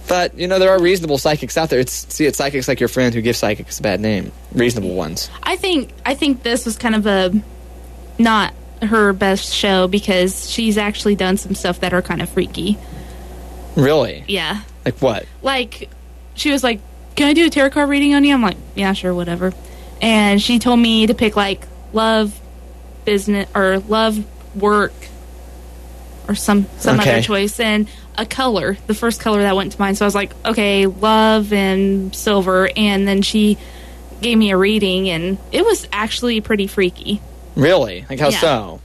But, there are reasonable psychics out there. It's psychics like your friend who gives psychics a bad name. Reasonable ones. I think this was kind of not her best show because she's actually done some stuff that are kind of freaky. Really? Yeah. Like what? Like, she was like, can I do a tarot card reading on you? I'm like, yeah, sure, whatever. And she told me to pick, like, love, business, or love, work, or some other choice, and a color, the first color that went to mind. So I was like, okay, love and silver, and then she gave me a reading, and it was actually pretty freaky. Really? Like how so?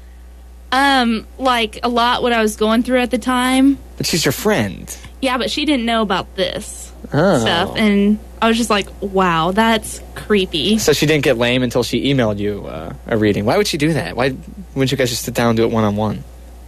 Like a lot what I was going through at the time. But she's your friend. Yeah, but she didn't know about this stuff, and I was just like, wow, that's creepy. So she didn't get lame until she emailed you a reading. Why would she do that? Why wouldn't you guys just sit down and do it one-on-one?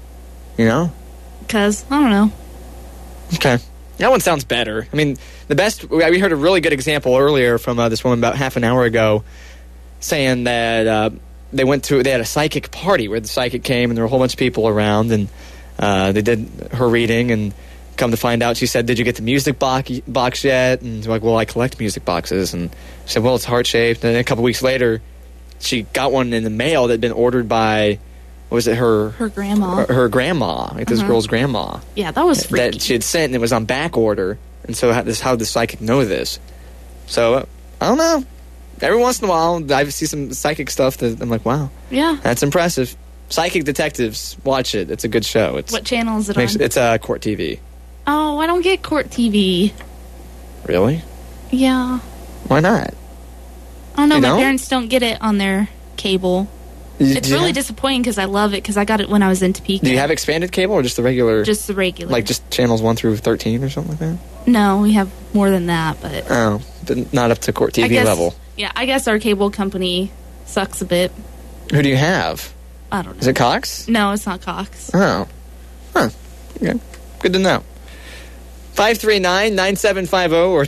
Because, I don't know. Okay. That one sounds better. I mean, we heard a really good example earlier from this woman about half an hour ago saying that they had a psychic party where the psychic came and there were a whole bunch of people around, and they did her reading, and come to find out, she said, did you get the music box yet? And like, well, I collect music boxes. And she said, well, it's heart-shaped. And then a couple weeks later, she got one in the mail that had been ordered by, what was it, her grandma. Her grandma, like this girl's grandma. Yeah, that was freaky. That she had sent, and it was on back order. And so how did the psychic know this? So, I don't know. Every once in a while, I see some psychic stuff that I'm like, wow. Yeah. That's impressive. Psychic Detectives, watch it. It's a good show. What channel is it on? It's Court TV. Oh, I don't get Court TV. Really? Yeah. Why not? I don't know. My parents don't get it on their cable. It's really disappointing because I love it because I got it when I was in Topeka. Do you have expanded cable or just the regular? Just the regular. Like just channels 1 through 13 or something like that? No, we have more than that, but... Oh, but not up to Court TV level. Yeah, I guess our cable company sucks a bit. Who do you have? I don't know. Is it Cox? No, it's not Cox. Oh. Huh. Okay. Good to know. 539-9750 or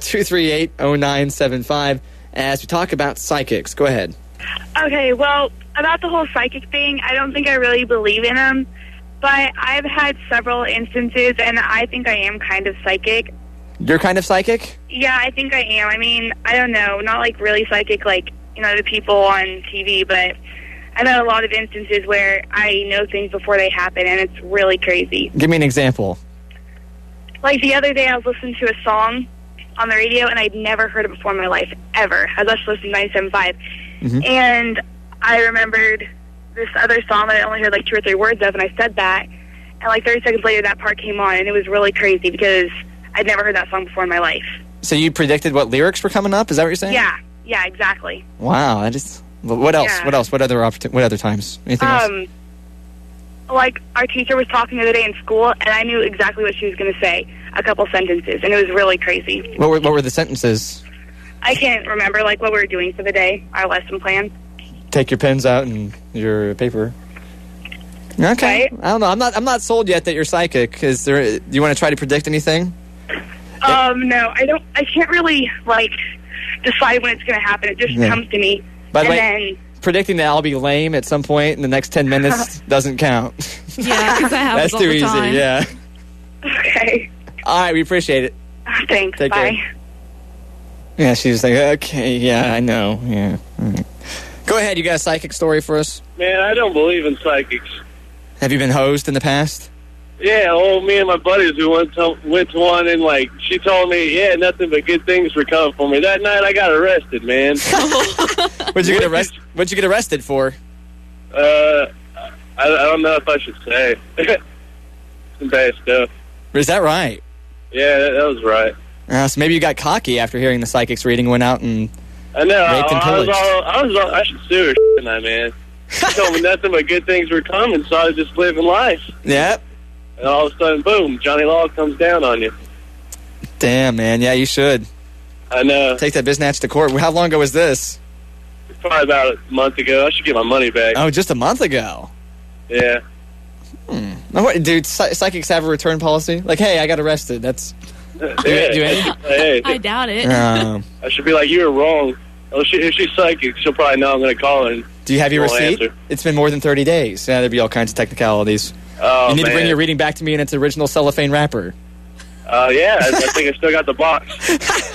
238-0975 as we talk about psychics. Go ahead. Okay, well, about the whole psychic thing, I don't think I really believe in them, but I've had several instances, and I think I am kind of psychic. You're kind of psychic? Yeah, I think I am. I mean, I don't know, not like really psychic like, the people on TV, but I've had a lot of instances where I know things before they happen, and it's really crazy. Give me an example. Like the other day, I was listening to a song on the radio, and I'd never heard it before in my life, ever. I was actually listening to 97.5, and I remembered this other song that I only heard like 2 or 3 words of, and I said that, and like 30 seconds later, that part came on, and it was really crazy because I'd never heard that song before in my life. So you predicted what lyrics were coming up? Is that what you're saying? Yeah, exactly. Wow, what else? Yeah. What else? What other times? Anything else? Like, our teacher was talking the other day in school, and I knew exactly what she was going to say, a couple sentences, and it was really crazy. What were the sentences? I can't remember, like, what we were doing for the day, our lesson plan. Take your pens out and your paper. Okay. Right? I don't know. I'm not sold yet that you're psychic. Do you want to try to predict anything? No, I don't. I can't really, like, decide when it's going to happen. It just comes to me. By the way, predicting that I'll be lame at some point in the next 10 minutes doesn't count. Yeah, because that happens That's too easy, time. Yeah. Okay. All right, we appreciate it. Thanks. Take Bye. care. Yeah, she was like, okay, yeah, I know. Yeah. All right. Go ahead, you got a psychic story for us? Man, I don't believe in psychics. Have you been hosed in the past? Yeah, me and my buddies, we went to one, and, like, she told me, nothing but good things were coming for me. That night, I got arrested, man. What'd you get arrested for? I don't know if I should say. Some bad stuff. Is that right? Yeah, that was right. So maybe you got cocky after hearing the psychic's reading, went out and I know. raped and pillaged. I should sue her, shouldn't I, man? She told me nothing but good things were coming, so I was just living life. Yep. And all of a sudden, boom, Johnny Law comes down on you. Damn, man. Yeah, you should. I know. Take that biznatch to court. How long ago was this? Probably about a month ago. I should get my money back. Oh, just a month ago? Yeah. Dude, psychics have a return policy? Like, hey, I got arrested. That's... Hey. I doubt it. I should be like, you were wrong. If she's psychic, she'll probably know I'm going to call her. Do you have your receipt? Answer. It's been more than 30 days. Yeah, there'd be all kinds of technicalities. Oh, you need man. to bring your reading back to me in its original cellophane wrapper. Yeah, I think I still got the box.